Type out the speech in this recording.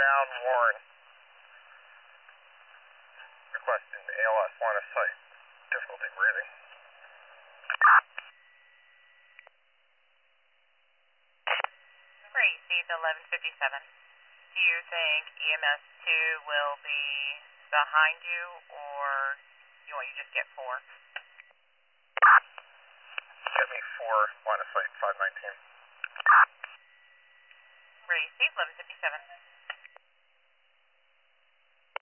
down, Warren. Requesting ALS line of sight. Difficulty breathing. Received 1157. Do you think EMS 2 will be behind you, or you want you just get 4? Get me 4, line of sight, 519. Received 1157.